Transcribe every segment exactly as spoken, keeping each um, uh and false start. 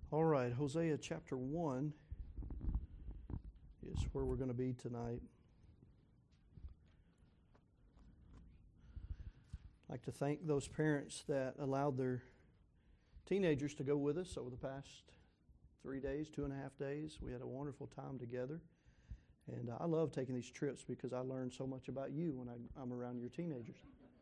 All right, Hosea chapter one is where we're going to be tonight. I'd like to thank those parents that allowed their teenagers to go with us over the past three days, two and a half days. We had a wonderful time together. And I love taking these trips because I learn so much about you when I, I'm around your teenagers.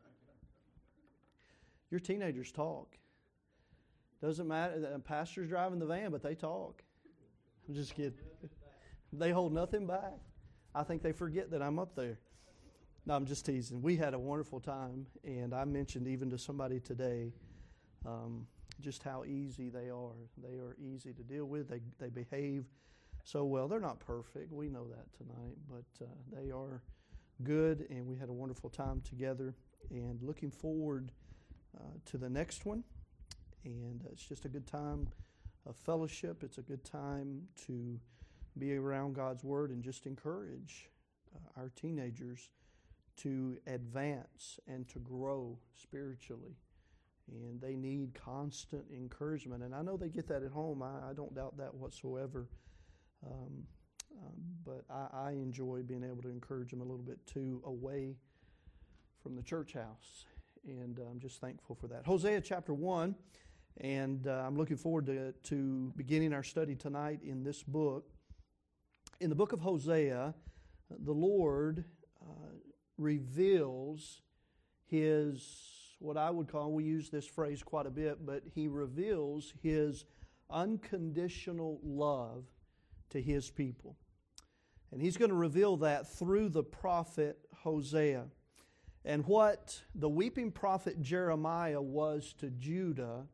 Your teenagers talk. Doesn't matter. The pastor's driving the van, but they talk. I'm just kidding. They hold nothing back. I think they forget that I'm up there. No, I'm just teasing. We had a wonderful time, and I mentioned even to somebody today um, just how easy they are. They are easy to deal with. They they behave so well. They're not perfect. We know that tonight, but uh, they are good, and we had a wonderful time together. And looking forward uh, to the next one. And it's just a good time of fellowship. It's a good time to be around God's Word and just encourage uh, our teenagers to advance and to grow spiritually. And they need constant encouragement. And I know they get that at home. I, I don't doubt that whatsoever. Um, um, but I, I enjoy being able to encourage them a little bit too away from the church house. And uh, I'm just thankful for that. Hosea chapter one. And uh, I'm looking forward to, to beginning our study tonight in this book. In the book of Hosea, the Lord uh, reveals His, what I would call, we use this phrase quite a bit, but He reveals His unconditional love to His people. And He's going to reveal that through the prophet Hosea. And what the weeping prophet Jeremiah was to Judah,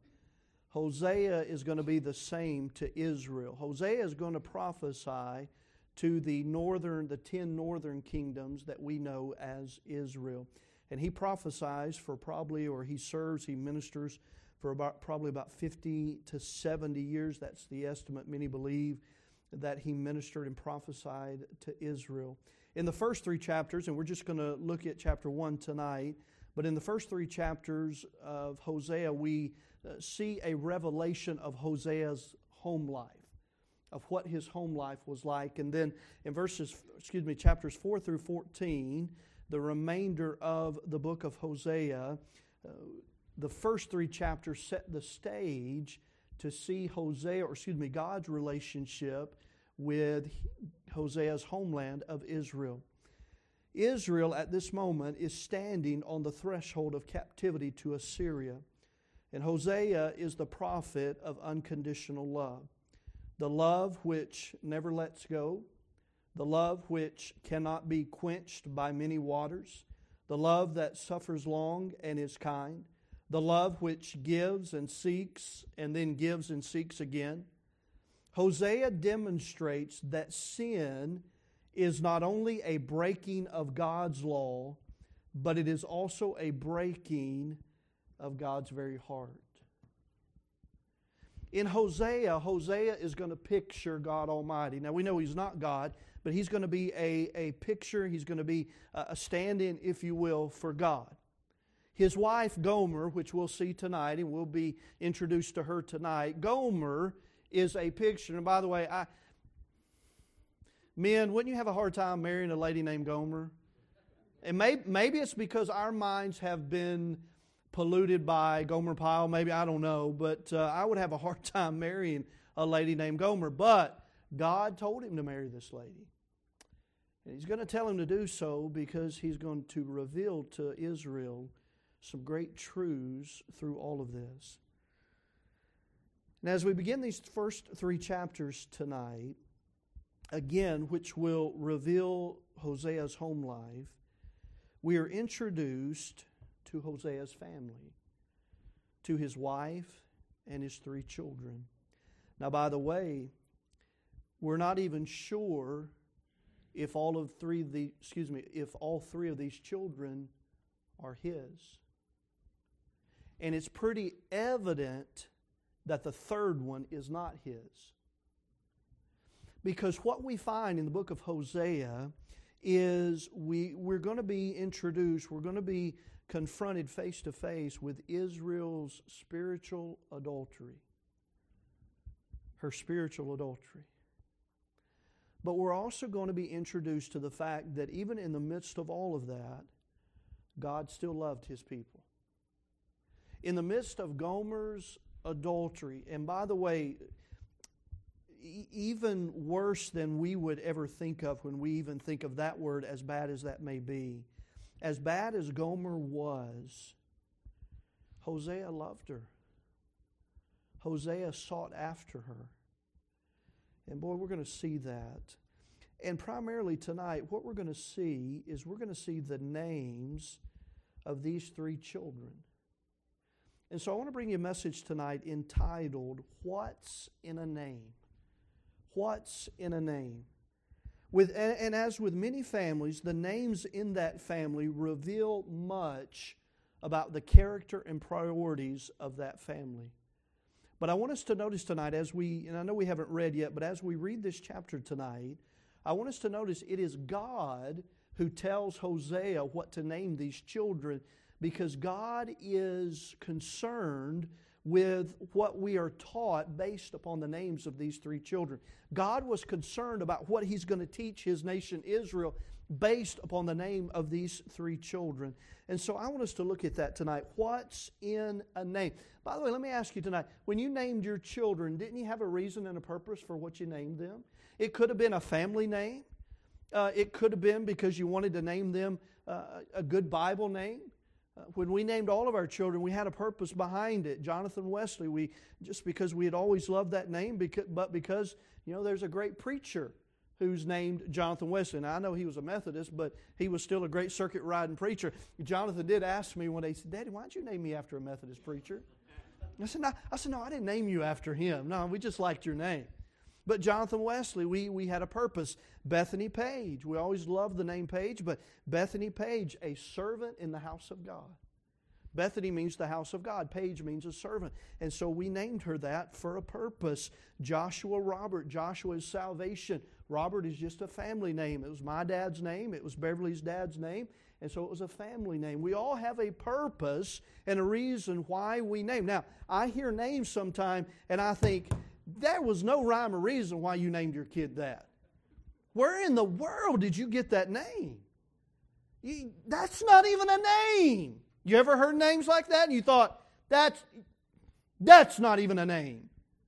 Hosea is going to be the same to Israel. Hosea is going to prophesy to the northern, the ten northern kingdoms that we know as Israel. And he prophesies for probably, or he serves, he ministers for about probably about fifty to seventy years. That's the estimate. Many believe that he ministered and prophesied to Israel. In the first three chapters, and we're just going to look at chapter one tonight, but in the first three chapters of Hosea, we Uh, see a revelation of Hosea's home life, of what his home life was like. And then in verses, excuse me, chapters four through fourteen, the remainder of the book of Hosea, uh, the first three chapters set the stage to see Hosea, or excuse me, God's relationship with Hosea's homeland of Israel. Israel at this moment is standing on the threshold of captivity to Assyria. And Hosea is the prophet of unconditional love. The love which never lets go. The love which cannot be quenched by many waters. The love that suffers long and is kind. The love which gives and seeks and then gives and seeks again. Hosea demonstrates that sin is not only a breaking of God's law, but it is also a breaking of God's very heart. In Hosea, Hosea is going to picture God Almighty. Now we know He's not God, but He's going to be a, a picture, He's going to be a stand-in, if you will, for God. His wife Gomer, which we'll see tonight, and we'll be introduced to her tonight, Gomer is a picture. And by the way, I, men, wouldn't you have a hard time marrying a lady named Gomer? And maybe, maybe it's because our minds have been polluted by Gomer Pyle, maybe, I don't know, but uh, I would have a hard time marrying a lady named Gomer. But God told him to marry this lady. And He's going to tell him to do so because He's going to reveal to Israel some great truths through all of this. And as we begin these first three chapters tonight, again, which will reveal Hosea's home life, we are introduced to Hosea's family, to his wife and his three children. Now, by the way, we're not even sure if all of three of the excuse me, if all three of these children are his. And it's pretty evident that the third one is not his. Because what we find in the book of Hosea is we, we're going to be introduced, we're going to be confronted face to face with Israel's spiritual adultery. her spiritual adultery. But we're also going to be introduced to the fact that even in the midst of all of that, God still loved His people. In the midst of Gomer's adultery, and by the way, e- even worse than we would ever think of when we even think of that word, as bad as that may be, as bad as Gomer was, Hosea loved her. Hosea sought after her. And boy, we're going to see that. And primarily tonight, what we're going to see is we're going to see the names of these three children. And so I want to bring you a message tonight entitled, What's in a Name? What's in a Name? With, and, and as with many families, the names in that family reveal much about the character and priorities of that family. But I want us to notice tonight as we, and I know we haven't read yet, but as we read this chapter tonight, I want us to notice it is God who tells Hosea what to name these children, because God is concerned with what we are taught based upon the names of these three children. God was concerned about what He's going to teach His nation Israel based upon the name of these three children. And so I want us to look at that tonight. What's in a name? By the way, let me ask you tonight, when you named your children, didn't you have a reason and a purpose for what you named them? It could have been a family name. Uh, it could have been because you wanted to name them uh, a good Bible name. Uh, when we named all of our children, we had a purpose behind it. Jonathan Wesley, we just because we had always loved that name, because, but because, you know, there's a great preacher who's named Jonathan Wesley. Now, I know he was a Methodist, but he was still a great circuit-riding preacher. Jonathan did ask me one day, he said, Daddy, why don't you name me after a Methodist preacher? I said, no, I said, no, I didn't name you after him. No, we just liked your name. But Jonathan Wesley, we, we had a purpose. Bethany Page, we always loved the name Page, but Bethany Page, a servant in the house of God. Bethany means the house of God. Page means a servant. And so we named her that for a purpose. Joshua Robert. Joshua is salvation. Robert is just a family name. It was my dad's name. It was Beverly's dad's name. And so it was a family name. We all have a purpose and a reason why we name. Now, I hear names sometime and I think, there was no rhyme or reason why you named your kid that. Where in the world did you get that name? You, that's not even a name. You ever heard names like that and you thought, that's, that's not even a name?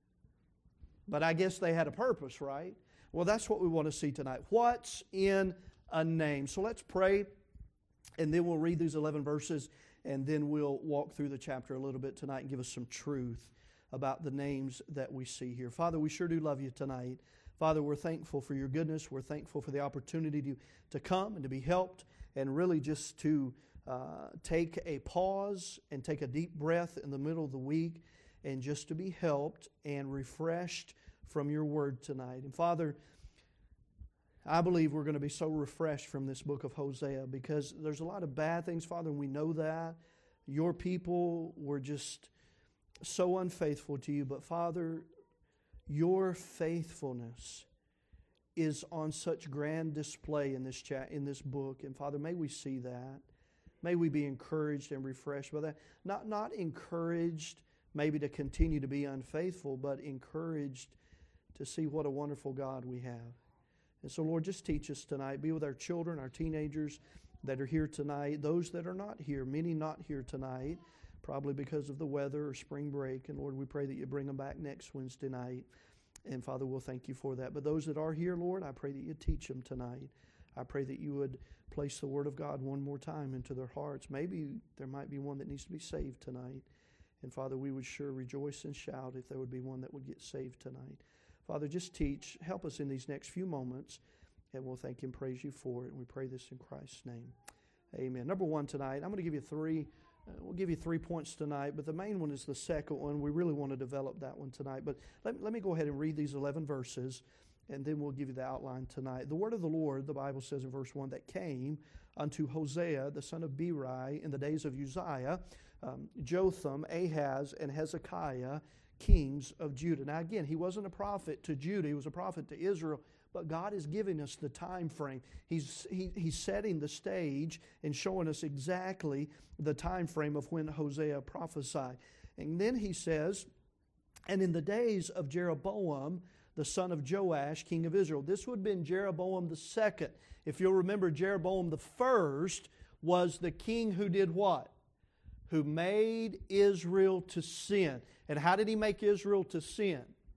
But I guess they had a purpose, right? Well, that's what we want to see tonight. What's in a name? So let's pray, and then we'll read these eleven verses, and then we'll walk through the chapter a little bit tonight and give us some truth about the names that we see here. Father, we sure do love you tonight. Father, we're thankful for your goodness. We're thankful for the opportunity to, to come and to be helped, and really just to uh, take a pause and take a deep breath in the middle of the week, and just to be helped and refreshed from your word tonight. And Father, I believe we're going to be so refreshed from this book of Hosea, because there's a lot of bad things, Father, and we know that. Your people were just so unfaithful to you, but Father, your faithfulness is on such grand display in this chat, in this book. And Father, may we see that. May we be encouraged and refreshed by that. Not, not encouraged maybe to continue to be unfaithful, but encouraged to see what a wonderful God we have. And so, Lord, just teach us tonight. Be with our children, our teenagers that are here tonight, those that are not here, many not here tonight, probably because of the weather or spring break. And Lord, we pray that you bring them back next Wednesday night. And Father, we'll thank you for that. But those that are here, Lord, I pray that you teach them tonight. I pray that you would place the Word of God one more time into their hearts. Maybe there might be one that needs to be saved tonight. And Father, we would sure rejoice and shout if there would be one that would get saved tonight. Father, just teach. Help us in these next few moments. And we'll thank you and praise you for it. And we pray this in Christ's name. Amen. Number one tonight, I'm going to give you three Uh, we'll give you three points tonight, but the main one is the second one. We really want to develop that one tonight. But let, let me go ahead and read these eleven verses, and then we'll give you the outline tonight. The word of the Lord, the Bible says in verse one, that came unto Hosea, the son of Beeri, in the days of Uzziah, um, Jotham, Ahaz, and Hezekiah, kings of Judah. Now again, he wasn't a prophet to Judah, he was a prophet to Israel. But God is giving us the time frame. He's, he, he's setting the stage and showing us exactly the time frame of when Hosea prophesied. And then he says, And in the days of Jeroboam, the son of Joash, king of Israel. This would have been Jeroboam the second. If you'll remember, Jeroboam the first was the king who did what? Who made Israel to sin. And how did he make Israel to sin?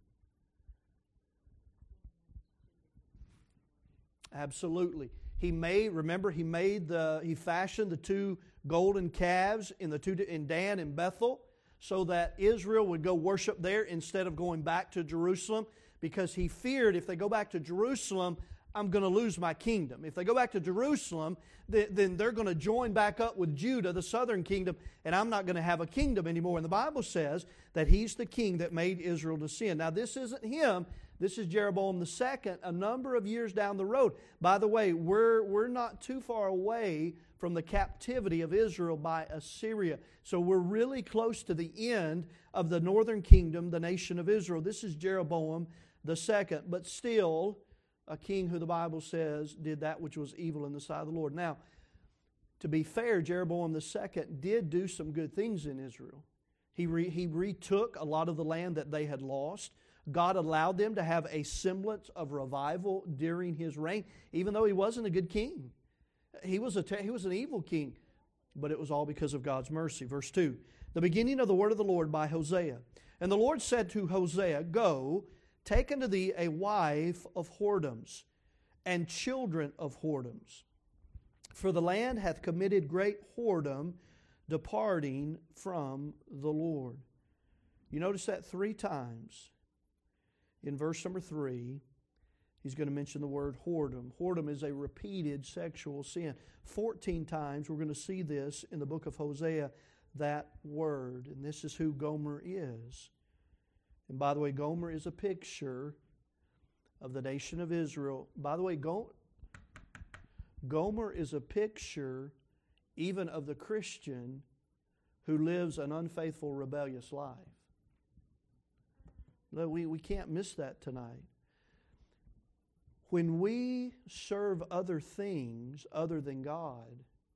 Absolutely. He made, remember, he made the, he fashioned the two golden calves in the two in Dan and Bethel, so that Israel would go worship there instead of going back to Jerusalem, because he feared if they go back to Jerusalem, I'm going to lose my kingdom. If they go back to Jerusalem, then they're going to join back up with Judah, the southern kingdom, and I'm not going to have a kingdom anymore. And the Bible says that he's the king that made Israel to sin. Now, this isn't him. This is Jeroboam the second, a number of years down the road. By the way, we're, we're not too far away from the captivity of Israel by Assyria. So we're really close to the end of the northern kingdom, the nation of Israel. This is Jeroboam the second, but still a king who the Bible says did that which was evil in the sight of the Lord. Now, to be fair, Jeroboam the second did do some good things in Israel. He, re, he retook a lot of the land that they had lost. God allowed them to have a semblance of revival during his reign, even though he wasn't a good king. He was, a, he was an evil king, but it was all because of God's mercy. Verse two, the beginning of the word of the Lord by Hosea. And the Lord said to Hosea, Go, take unto thee a wife of whoredoms, and children of whoredoms. For the land hath committed great whoredom, departing from the Lord. You notice that three times. In verse number three, he's going to mention the word whoredom. Whoredom is a repeated sexual sin. Fourteen times we're going to see this in the book of Hosea, that word. And this is who Gomer is. And by the way, Gomer is a picture of the nation of Israel. By the way, Go- Gomer is a picture even of the Christian who lives an unfaithful, rebellious life. We, we can't miss that tonight. When we serve other things other than God,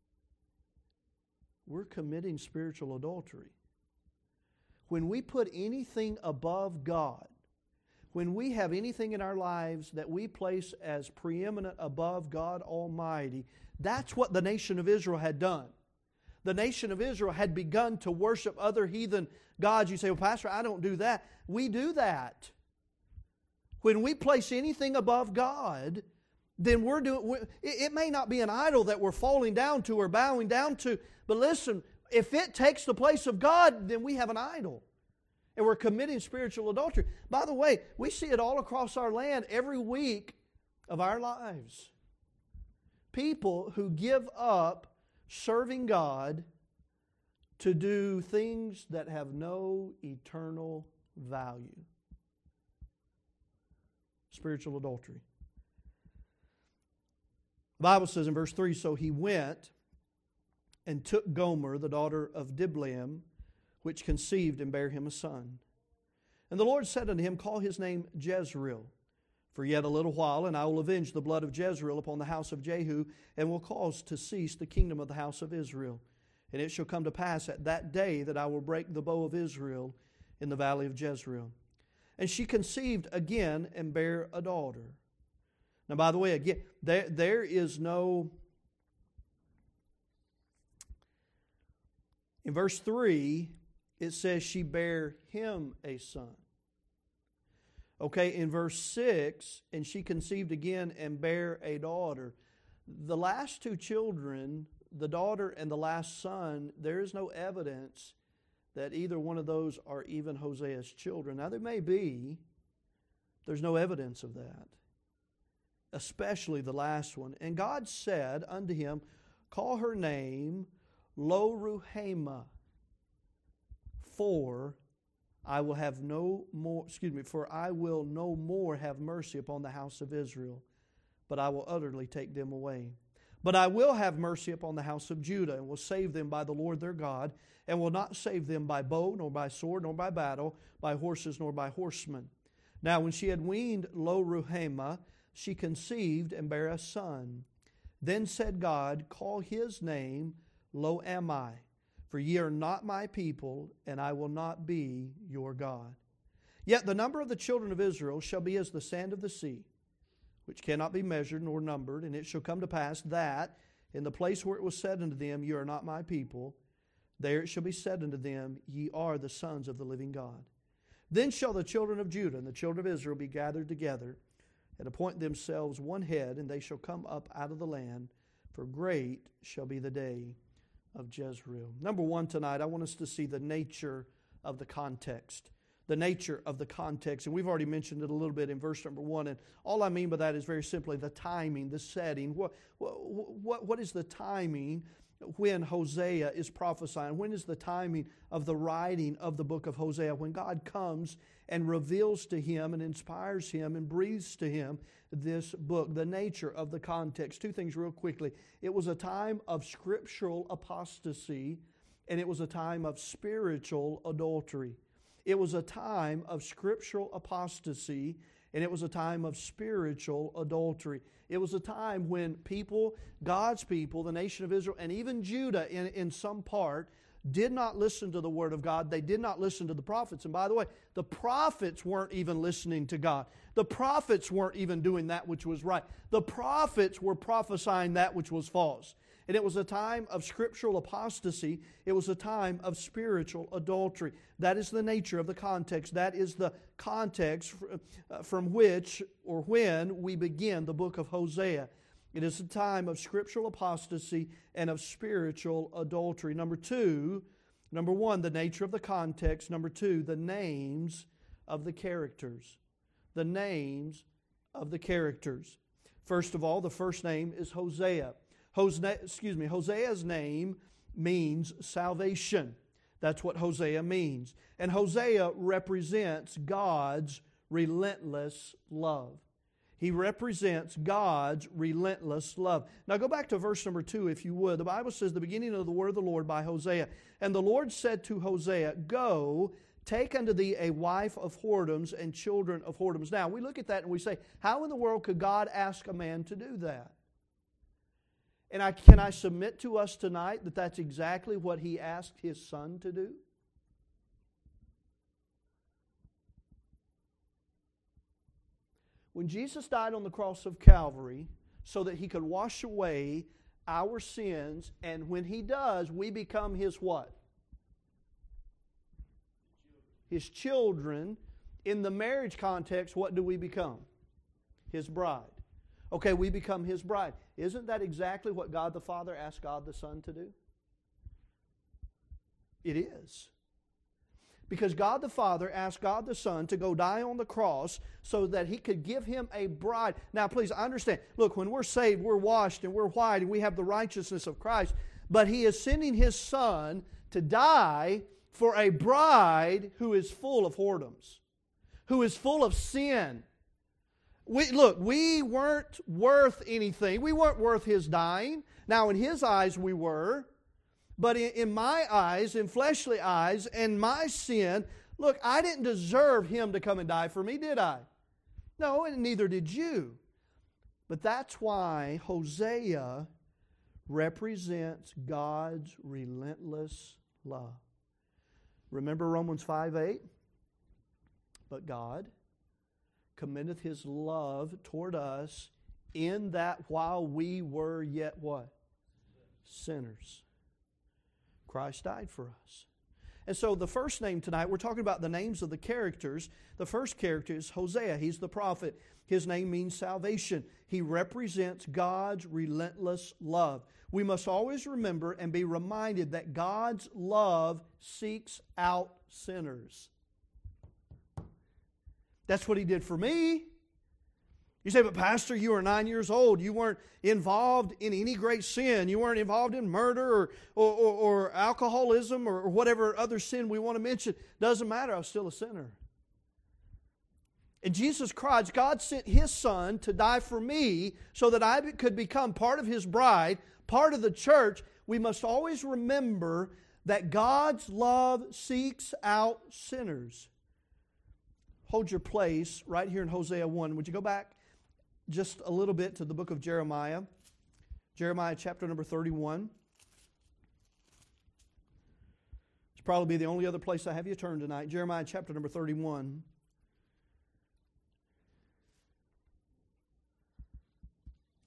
we're committing spiritual adultery. When we put anything above God, when we have anything in our lives that we place as preeminent above God Almighty, that's what the nation of Israel had done. The nation of Israel had begun to worship other heathen gods. You say, well, Pastor, I don't do that. We do that. When we place anything above God, then we're doing, we're, it may not be an idol that we're falling down to or bowing down to, but listen, if it takes the place of God, then we have an idol. And we're committing spiritual adultery. By the way, we see it all across our land every week of our lives. People who give up serving God to do things that have no eternal value. Spiritual adultery. The Bible says in verse three, so he went and took Gomer, the daughter of Diblaim, which conceived and bare him a son. And the Lord said unto him, call his name Jezreel, for yet a little while, and I will avenge the blood of Jezreel upon the house of Jehu, and will cause to cease the kingdom of the house of Israel. And it shall come to pass at that day that I will break the bow of Israel in the valley of Jezreel. And she conceived again and bare a daughter. Now, by the way, again, there, there is no... In verse three, it says she bare him a son. Okay, in verse six, and she conceived again and bare a daughter. The last two children, the daughter and the last son, there is no evidence that either one of those are even Hosea's children. Now, there may be. There's no evidence of that. Especially the last one. And God said unto him, call her name Lo-Ruhamah, for I will have no more, excuse me, for I will no more have mercy upon the house of Israel, but I will utterly take them away. But I will have mercy upon the house of Judah, and will save them by the Lord their God, and will not save them by bow, nor by sword, nor by battle, by horses, nor by horsemen. Now when she had weaned Lo-Ruhamah, she conceived and bare a son. Then said God, call his name Lo-Ammi, for ye are not my people, and I will not be your God. Yet the number of the children of Israel shall be as the sand of the sea, which cannot be measured nor numbered. And it shall come to pass that in the place where it was said unto them, You are not my people, there it shall be said unto them, Ye are the sons of the living God. Then shall the children of Judah and the children of Israel be gathered together, and appoint themselves one head, and they shall come up out of the land, for great shall be the day of Jezreel. Number one tonight, I want us to see the nature of the context. The nature of the context. And we've already mentioned it a little bit in verse number one. And all I mean by that is very simply the timing, the setting. What, what, what is the timing when Hosea is prophesying? When is the timing of the writing of the book of Hosea? When God comes and reveals to him and inspires him and breathes to him this book. The nature of the context. Two things real quickly. It was a time of scriptural apostasy, and it was a time of spiritual adultery. It was a time of scriptural apostasy, and it was a time of spiritual adultery. It was a time when people, God's people, the nation of Israel, and even Judah in, in some part, did not listen to the Word of God. They did not listen to the prophets. And by the way, the prophets weren't even listening to God. The prophets weren't even doing that which was right. The prophets were prophesying that which was false. And it was a time of scriptural apostasy. It was a time of spiritual adultery. That is the nature of the context. That is the context from which or when we begin the book of Hosea. It is a time of scriptural apostasy and of spiritual adultery. Number two, number one, the nature of the context. Number two, the names of the characters. The names of the characters. First of all, the first name is Hosea. Hosea, excuse me, Hosea's name means salvation. That's what Hosea means. And Hosea represents God's relentless love. He represents God's relentless love. Now go back to verse number two, if you would. The Bible says, the beginning of the word of the Lord by Hosea. And the Lord said to Hosea, Go, take unto thee a wife of whoredoms and children of whoredoms. Now we look at that and we say, how in the world could God ask a man to do that? And I, can I submit to us tonight that that's exactly what He asked His Son to do? When Jesus died on the cross of Calvary so that He could wash away our sins, and when He does, we become His what? His children. In the marriage context, what do we become? His bride. Okay, we become His bride. Isn't that exactly what God the Father asked God the Son to do? It is. Because God the Father asked God the Son to go die on the cross so that He could give Him a bride. Now please understand, look, when we're saved, we're washed and we're white and we have the righteousness of Christ. But He is sending His Son to die for a bride who is full of whoredoms, who is full of sin. We, look, we weren't worth anything. We weren't worth His dying. Now, in His eyes, we were. But in, in my eyes, in fleshly eyes, and my sin, look, I didn't deserve Him to come and die for me, did I? No, and neither did you. But that's why Hosea represents God's relentless love. Remember Romans five eight? But God commendeth His love toward us in that while we were yet what? Sinners. Christ died for us. And so the first name tonight, we're talking about the names of the characters. The first character is Hosea. He's the prophet. His name means salvation. He represents God's relentless love. We must always remember and be reminded that God's love seeks out sinners. That's what He did for me. You say, but Pastor, you were nine years old. You weren't involved in any great sin. You weren't involved in murder or, or, or, or alcoholism or whatever other sin we want to mention. Doesn't matter. I was still a sinner. And Jesus Christ, God sent His Son to die for me so that I could become part of His bride, part of the church. We must always remember that God's love seeks out sinners. Hold your place right here in Hosea one. Would you go back just a little bit to the book of Jeremiah? Jeremiah chapter number thirty-one. It's probably the only other place I have you turn tonight. Jeremiah chapter number thirty-one.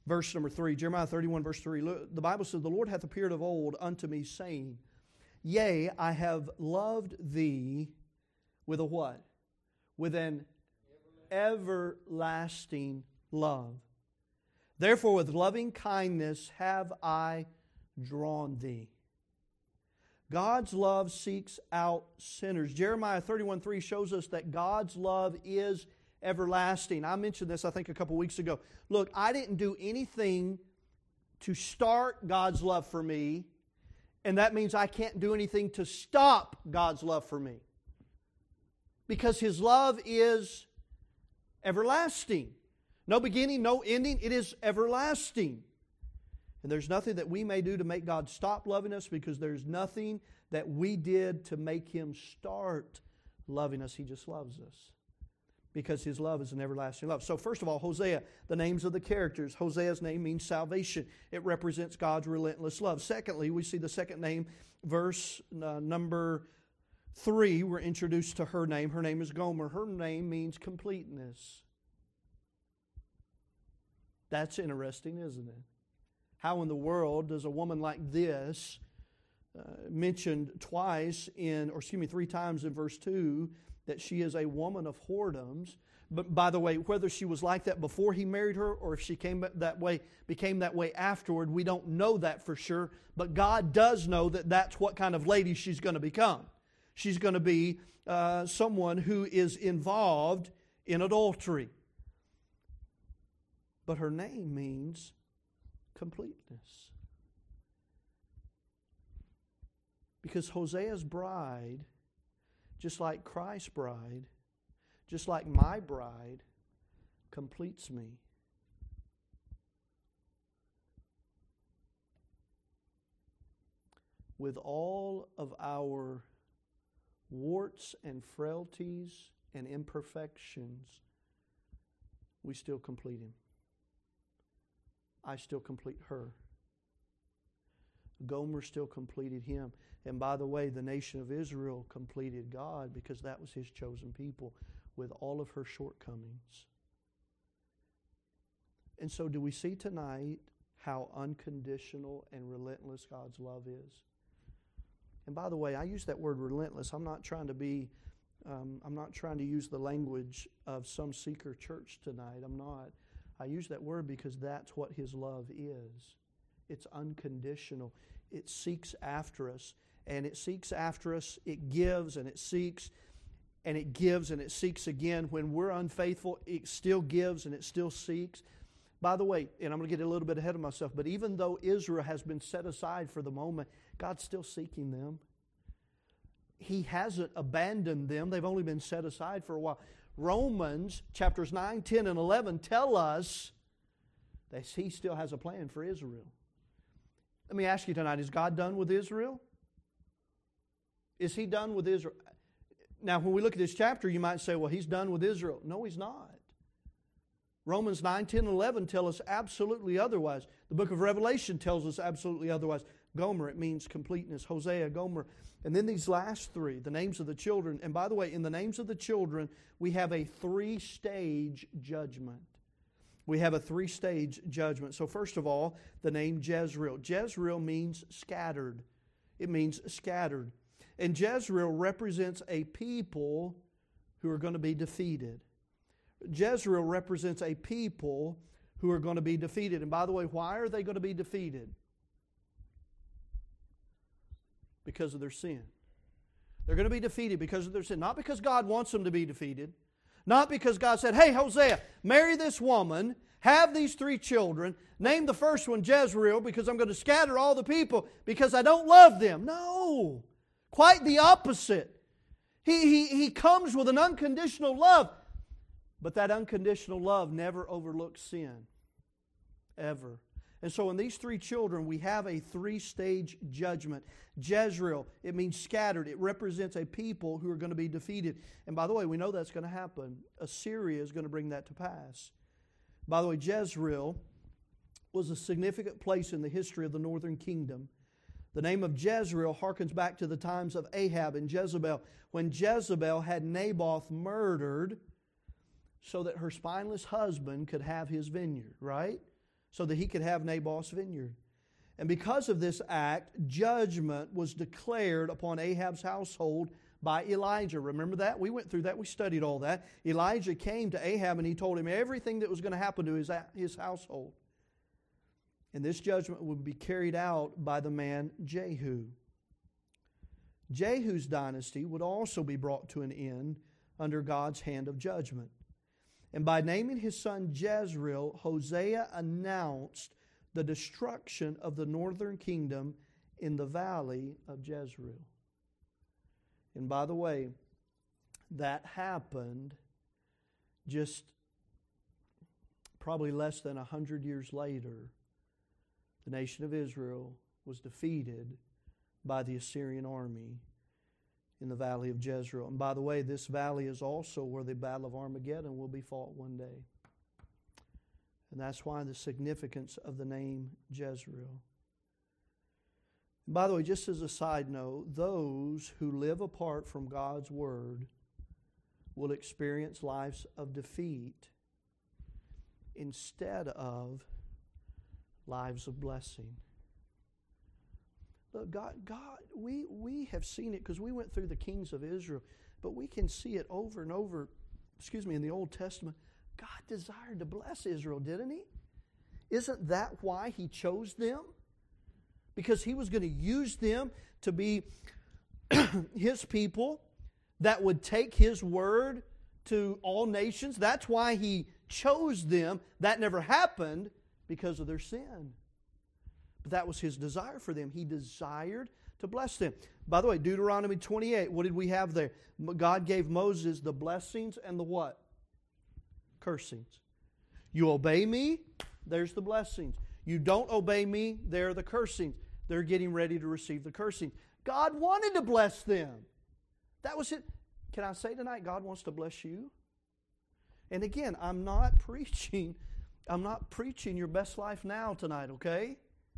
Verse number three, Jeremiah thirty-one, verse three. Look, the Bible says, "The Lord hath appeared of old unto me, saying, Yea, I have loved thee with a what? With an everlasting love. Therefore with loving kindness have I drawn thee." God's love seeks out sinners. Jeremiah thirty-one three shows us that God's love is everlasting. I mentioned this, I think, a couple weeks ago. Look, I didn't do anything to start God's love for me, and that means I can't do anything to stop God's love for me. Because His love is everlasting. No beginning, no ending. It is everlasting. And there's nothing that we may do to make God stop loving us, because there's nothing that we did to make Him start loving us. He just loves us, because His love is an everlasting love. So first of all, Hosea, the names of the characters. Hosea's name means salvation. It represents God's relentless love. Secondly, we see the second name, verse uh, number three, we're introduced to her name. Her name is Gomer. Her name means completeness. That's interesting, isn't it? How in the world does a woman like this, uh, mentioned twice in, or excuse me, three times in verse two, that she is a woman of whoredoms? But by the way, whether she was like that before he married her, or if she came that way, became that way afterward, we don't know that for sure. But God does know that that's what kind of lady she's going to become. She's going to be uh, someone who is involved in adultery. But her name means completeness. Because Hosea's bride, just like Christ's bride, just like my bride, completes me. With all of our warts and frailties and imperfections, we still complete Him. I still complete her. Gomer still completed him. And by the way, the nation of Israel completed God, because that was His chosen people, with all of her shortcomings. And so do we see tonight how unconditional and relentless God's love is? And by the way, I use that word relentless. I'm not trying to be, um, I'm not trying to use the language of some seeker church tonight. I'm not. I use that word because that's what His love is. It's unconditional. It seeks after us. And it seeks after us. It gives and it seeks. And it gives and it seeks again. When we're unfaithful, it still gives and it still seeks. By the way, and I'm going to get a little bit ahead of myself, but even though Israel has been set aside for the moment, God's still seeking them. He hasn't abandoned them. They've only been set aside for a while. Romans chapters nine, ten, and eleven tell us that He still has a plan for Israel. Let me ask you tonight, is God done with Israel? Is He done with Israel? Now, when we look at this chapter, you might say, well, He's done with Israel. No, He's not. Romans nine, ten, and eleven tell us absolutely otherwise. The book of Revelation tells us absolutely otherwise. Gomer, it means completeness. Hosea, Gomer. And then these last three, the names of the children. And by the way, in the names of the children, we have a three-stage judgment. We have a three-stage judgment. So first of all, the name Jezreel. Jezreel means scattered. It means scattered. And Jezreel represents a people who are going to be defeated. Jezreel represents a people who are going to be defeated. And by the way, why are they going to be defeated? Because of their sin. They're going to be defeated because of their sin. Not because God wants them to be defeated. Not because God said, hey, Hosea, marry this woman, have these three children, name the first one Jezreel because I'm going to scatter all the people because I don't love them. No. Quite the opposite. He, he, he comes with an unconditional love. But that unconditional love never overlooks sin. Ever. And so in these three children, we have a three-stage judgment. Jezreel, it means scattered. It represents a people who are going to be defeated. And by the way, we know that's going to happen. Assyria is going to bring that to pass. By the way, Jezreel was a significant place in the history of the northern kingdom. The name of Jezreel harkens back to the times of Ahab and Jezebel, when Jezebel had Naboth murdered so that her spineless husband could have his vineyard, right? so that he could have Naboth's vineyard. And because of this act, judgment was declared upon Ahab's household by Elijah. Remember that? We went through that. We studied all that. Elijah came to Ahab and he told him everything that was going to happen to his, his household. And this judgment would be carried out by the man Jehu. Jehu's dynasty would also be brought to an end under God's hand of judgment. And by naming his son Jezreel, Hosea announced the destruction of the northern kingdom in the valley of Jezreel. And by the way, that happened just probably less than a hundred years later. The nation of Israel was defeated by the Assyrian army in the valley of Jezreel. And by the way, this valley is also where the Battle of Armageddon will be fought one day. And that's why the significance of the name Jezreel. And by the way, just as a side note, those who live apart from God's Word will experience lives of defeat instead of lives of blessing. Look, God, God, we, we have seen it because we went through the kings of Israel, but we can see it over and over, excuse me, in the Old Testament. God desired to bless Israel, didn't He? Isn't that why He chose them? Because He was going to use them to be His people that would take His word to all nations. That's why He chose them. That never happened because of their sin. But that was His desire for them. He desired to bless them. By the way, Deuteronomy twenty-eight, what did we have there? God gave Moses the blessings and the what? Cursings. You obey me, there's the blessings. You don't obey me, there are the cursings. They're getting ready to receive the cursing. God wanted to bless them. That was it. Can I say tonight, God wants to bless you? And again, I'm not preaching, I'm not preaching your best life now tonight, okay?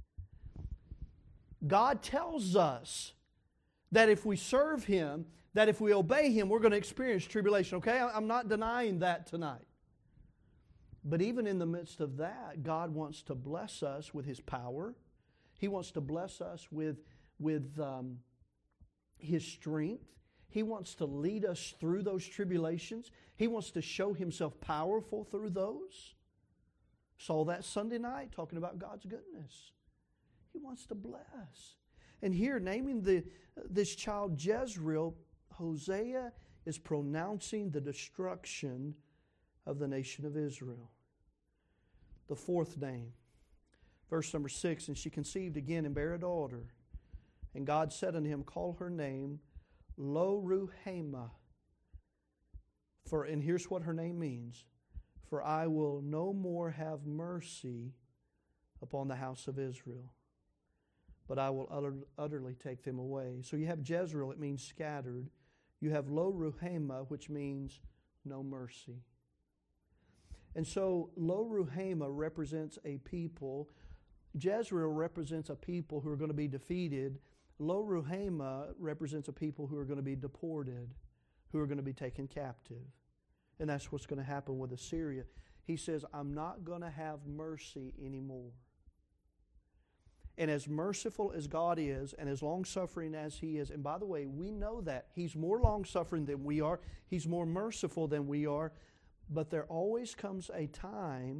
God tells us that if we serve Him, that if we obey Him, we're going to experience tribulation, okay? I'm not denying that tonight. But even in the midst of that, God wants to bless us with His power. He wants to bless us with, with um, His strength. He wants to lead us through those tribulations. He wants to show Himself powerful through those. Saw that Sunday night, talking about God's goodness. He wants to bless. And here, naming the this child Jezreel, Hosea is pronouncing the destruction of the nation of Israel. The fourth name, verse number six, and she conceived again and bare a daughter. And God said unto him, call her name Lo-Ruhamah. For, and here's what her name means, for I will no more have mercy upon the house of Israel, but I will utter, utterly take them away. So you have Jezreel, it means scattered. You have Lo-Ruhamah, which means no mercy. And so Lo-Ruhamah represents a people. Jezreel represents a people who are going to be defeated. Lo-Ruhamah represents a people who are going to be deported, who are going to be taken captive. And that's what's going to happen with Assyria. He says, I'm not going to have mercy anymore. And as merciful as God is, and as long-suffering as He is, and by the way, we know that He's more long-suffering than we are. He's more merciful than we are. But there always comes a time,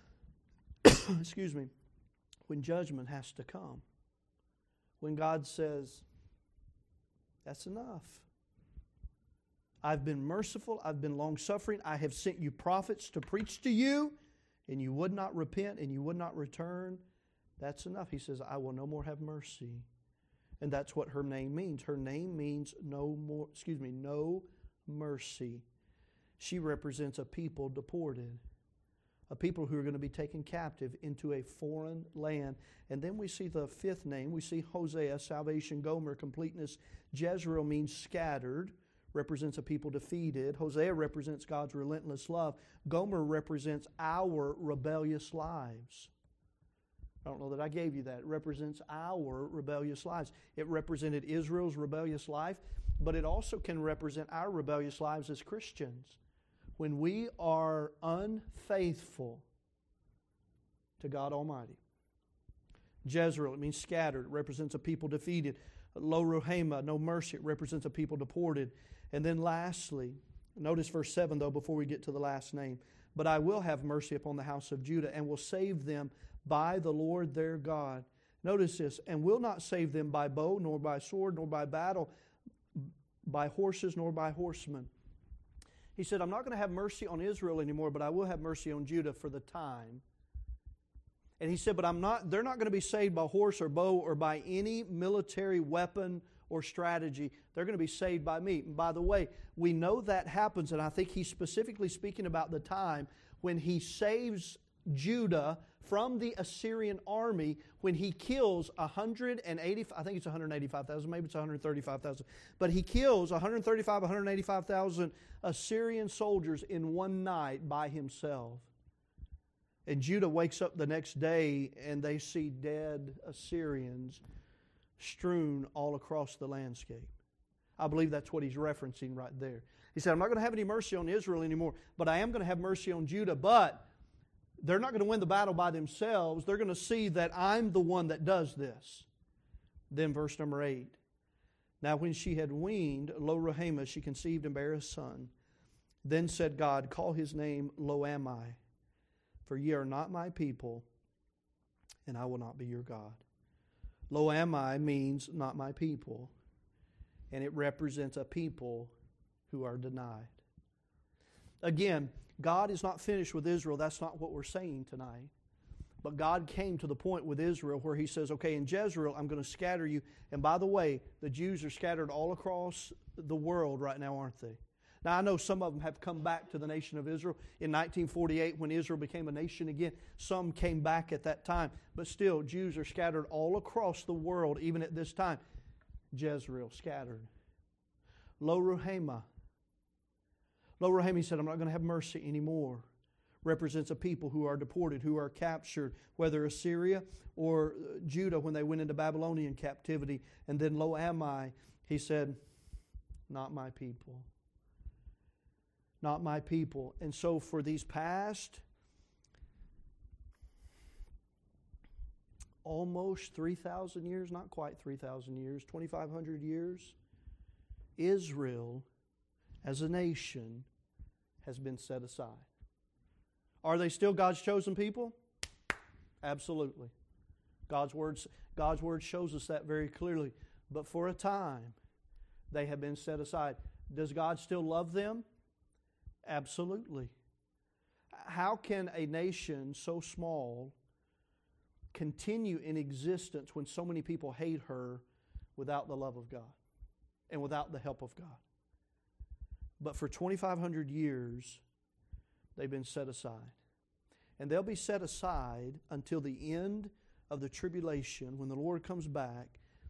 excuse me, when judgment has to come. When God says, that's enough. I've been merciful, I've been long-suffering, I have sent you prophets to preach to you, and you would not repent, and you would not return. That's enough. He says, I will no more have mercy. And that's what her name means. Her name means no more, excuse me, no mercy. She represents a people deported, a people who are going to be taken captive into a foreign land. And then we see the fifth name. We see Hosea, salvation, Gomer, completeness. Jezreel means scattered, represents a people defeated. Hosea represents God's relentless love. Gomer represents our rebellious lives. I don't know that I gave you that. It represents our rebellious lives. It represented Israel's rebellious life, but it also can represent our rebellious lives as Christians. When we are unfaithful to God Almighty. Jezreel, it means scattered. It represents a people defeated. Lo Ruhamah, no mercy. It represents a people deported. And then lastly, notice verse seven though before we get to the last name. But I will have mercy upon the house of Judah and will save them by the Lord their God. Notice this, and will not save them by bow, nor by sword, nor by battle, by horses, nor by horsemen. He said, I'm not going to have mercy on Israel anymore, but I will have mercy on Judah for the time. And he said, but I'm not, they're not going to be saved by horse or bow or by any military weapon or strategy. They're going to be saved by me. And by the way, we know that happens, and I think he's specifically speaking about the time when he saves Judah from the Assyrian army, when he kills one hundred eighty, I think it's one hundred eighty-five thousand, maybe it's one hundred thirty-five thousand, but he kills one hundred thirty-five, one hundred eighty-five thousand Assyrian soldiers in one night by himself. And Judah wakes up the next day and they see dead Assyrians strewn all across the landscape. I believe that's what he's referencing right there. He said, I'm not going to have any mercy on Israel anymore, but I am going to have mercy on Judah. But they're not going to win the battle by themselves. They're going to see that I'm the one that does this. Then verse number eight. Now when she had weaned, Lo Ruhamah, she conceived and bare a son. Then said God, call his name Lo-Ammi, for ye are not my people, and I will not be your God. Lo-Ammi means not my people, and it represents a people who are denied. Again, God is not finished with Israel. That's not what we're saying tonight. But God came to the point with Israel where He says, okay, in Jezreel, I'm going to scatter you. And by the way, the Jews are scattered all across the world right now, aren't they? Now, I know some of them have come back to the nation of Israel. In nineteen forty-eight, when Israel became a nation again, some came back at that time. But still, Jews are scattered all across the world, even at this time. Jezreel, scattered. Lo Ruhamah. Lo Ruhamah, he said, I'm not going to have mercy anymore. Represents a people who are deported, who are captured, whether Assyria or Judah when they went into Babylonian captivity. And then Lo-Ammi, he said, not my people. Not my people. And so for these past almost three thousand years, not quite three thousand years, twenty-five hundred years, Israel as a nation has been set aside. Are they still God's chosen people? Absolutely. God's word, God's word shows us that very clearly. But for a time, they have been set aside. Does God still love them? Absolutely. How can a nation so small continue in existence when so many people hate her without the love of God and without the help of God? But for twenty-five hundred years, they've been set aside. And they'll be set aside until the end of the tribulation, when the Lord comes back,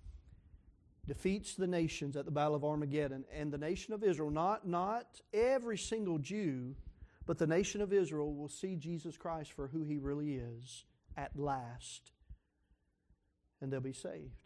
defeats the nations at the Battle of Armageddon. And the nation of Israel, not, not every single Jew, but the nation of Israel will see Jesus Christ for who He really is at last. And they'll be saved.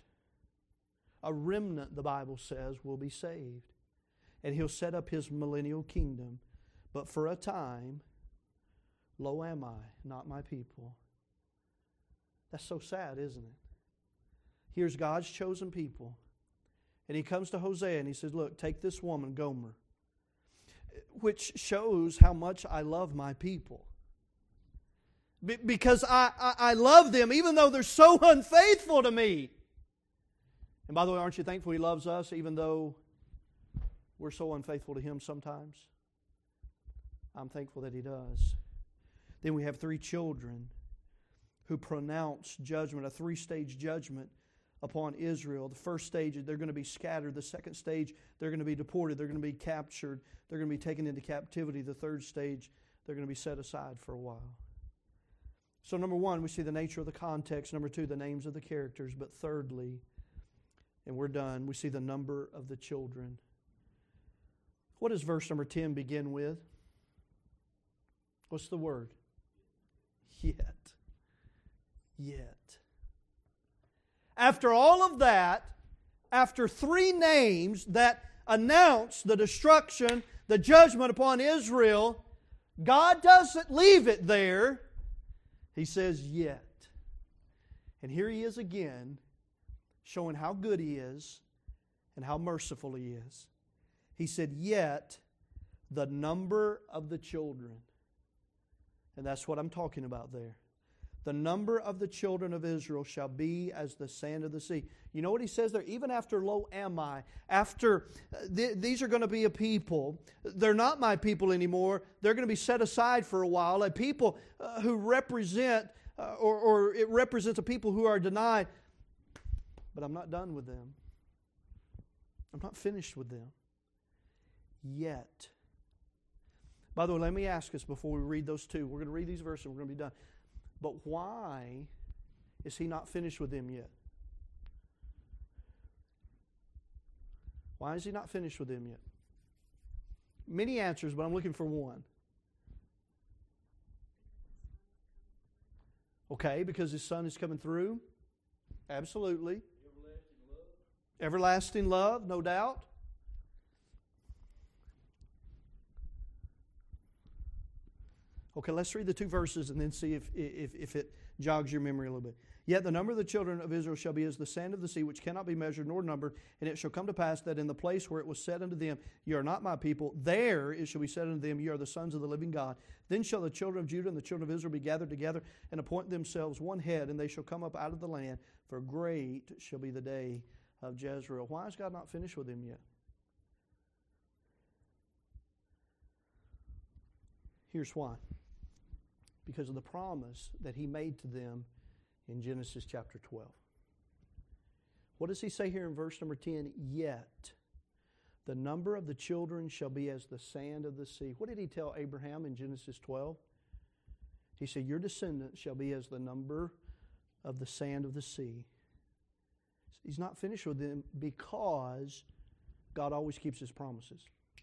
A remnant, the Bible says, will be saved. And He'll set up His millennial kingdom. But for a time, Lo-Ammi, not my people. That's so sad, isn't it? Here's God's chosen people. And He comes to Hosea and He says, look, take this woman, Gomer, which shows how much I love my people. Be- because I, I, I love them even though they're so unfaithful to me. And by the way, aren't you thankful He loves us even though we're so unfaithful to Him sometimes? I'm thankful that He does. Then we have three children who pronounce judgment, a three-stage judgment upon Israel. The first stage, they're going to be scattered. The second stage, they're going to be deported. They're going to be captured. They're going to be taken into captivity. The third stage, they're going to be set aside for a while. So number one, we see the nature of the context. Number two, the names of the characters. But thirdly, and we're done, we see the number of the children. What does verse number ten begin with? What's the word? Yet. Yet. After all of that, after three names that announce the destruction, the judgment upon Israel, God doesn't leave it there. He says, yet. And here he is again, showing how good he is and how merciful he is. He said, yet the number of the children. And that's what I'm talking about there. The number of the children of Israel shall be as the sand of the sea. You know what he says there? Even after lo am I, after uh, th- these are going to be a people. They're not my people anymore. They're going to be set aside for a while. A people uh, who represent, uh, or, or it represents a people who are denied. But I'm not done with them. I'm not finished with them yet. By the way, let me ask us before we read those two. We're going to read these verses and we're going to be done. But why is He not finished with them yet? Why is He not finished with them yet? Many answers, but I'm looking for one. Okay, because His Son is coming through. Absolutely. Everlasting love. Everlasting love, no doubt. Okay, let's read the two verses and then see if, if, if it jogs your memory a little bit. Yet the number of the children of Israel shall be as the sand of the sea, which cannot be measured nor numbered. And it shall come to pass that in the place where it was said unto them, Ye are not my people, there it shall be said unto them, Ye are the sons of the living God. Then shall the children of Judah and the children of Israel be gathered together and appoint themselves one head, and they shall come up out of the land, for great shall be the day of Jezreel. Why is God not finished with them yet? Here's why. Because of the promise that He made to them in Genesis chapter twelve. What does He say here in verse number ten? Yet the number of the children shall be as the sand of the sea. What did He tell Abraham in Genesis twelve? He said, your descendants shall be as the number of the sand of the sea. He's not finished with them because God always keeps His promises.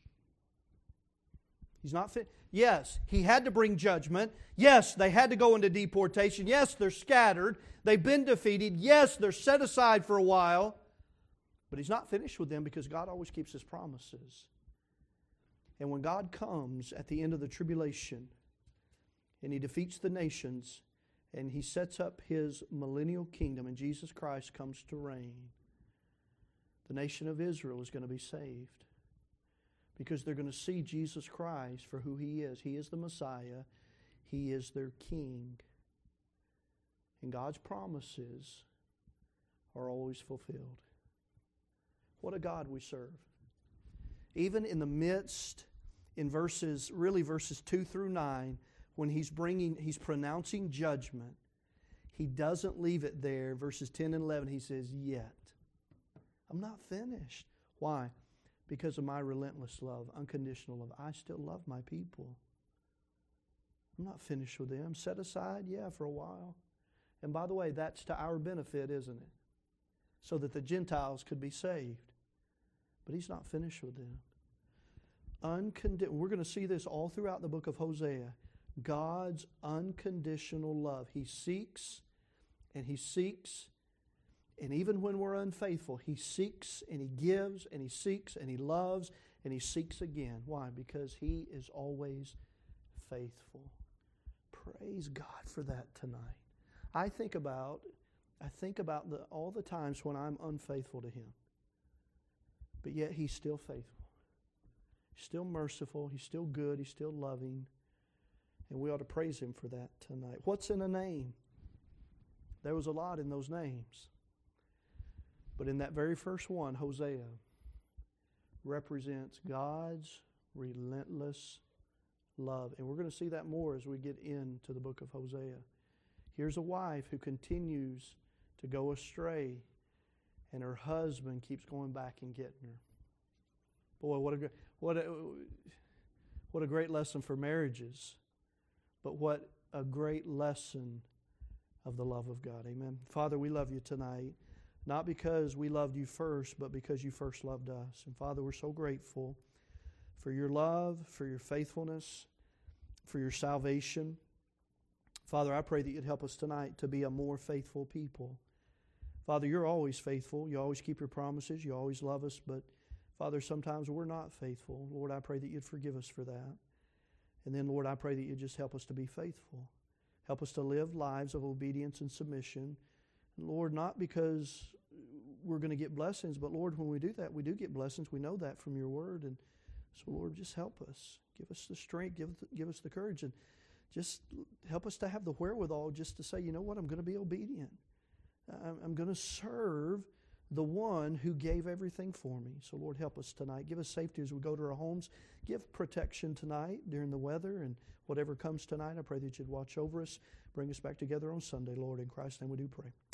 He's not fit. Yes, He had to bring judgment. Yes, they had to go into deportation. Yes, they're scattered. They've been defeated. Yes, they're set aside for a while. But He's not finished with them because God always keeps His promises. And when God comes at the end of the tribulation and He defeats the nations and He sets up His millennial kingdom and Jesus Christ comes to reign, the nation of Israel is going to be saved. Because they're going to see Jesus Christ for who He is. He is the Messiah. He is their King. And God's promises are always fulfilled. What a God we serve. Even in the midst, in verses, really verses two through nine, when He's bringing, He's pronouncing judgment, He doesn't leave it there. Verses ten and eleven, He says, yet. I'm not finished. Why? Because of my relentless love, unconditional love. I still love my people. I'm not finished with them. Set aside, yeah, for a while. And by the way, that's to our benefit, isn't it? So that the Gentiles could be saved. But He's not finished with them. Uncondi- We're going to see this all throughout the book of Hosea. God's unconditional love. He seeks and He seeks. And even when we're unfaithful, He seeks and He gives and He seeks and He loves and He seeks again. Why? Because He is always faithful. Praise God for that tonight. I think about, I think about the, all the times when I'm unfaithful to Him. But yet He's still faithful. He's still merciful. He's still good. He's still loving. And we ought to praise Him for that tonight. What's in a name? There was a lot in those names. But in that very first one, Hosea represents God's relentless love. And we're going to see that more as we get into the book of Hosea. Here's a wife who continues to go astray, and her husband keeps going back and getting her. Boy, what a what a, what a great lesson for marriages. But what a great lesson of the love of God. Amen. Father, we love You tonight. Not because we loved You first, but because You first loved us. And Father, we're so grateful for Your love, for Your faithfulness, for Your salvation. Father, I pray that You'd help us tonight to be a more faithful people. Father, You're always faithful. You always keep Your promises. You always love us. But Father, sometimes we're not faithful. Lord, I pray that You'd forgive us for that. And then, Lord, I pray that You'd just help us to be faithful. Help us to live lives of obedience and submission. Lord, not because we're going to get blessings, but Lord, when we do that, we do get blessings. We know that from your word. And so, Lord, just help us. Give us the strength. Give, give us the courage. And just help us to have the wherewithal just to say, you know what, I'm going to be obedient. I'm, I'm going to serve the one who gave everything for me. So, Lord, help us tonight. Give us safety as we go to our homes. Give protection tonight during the weather and whatever comes tonight. I pray that you'd watch over us. Bring us back together on Sunday, Lord. In Christ's name we do pray.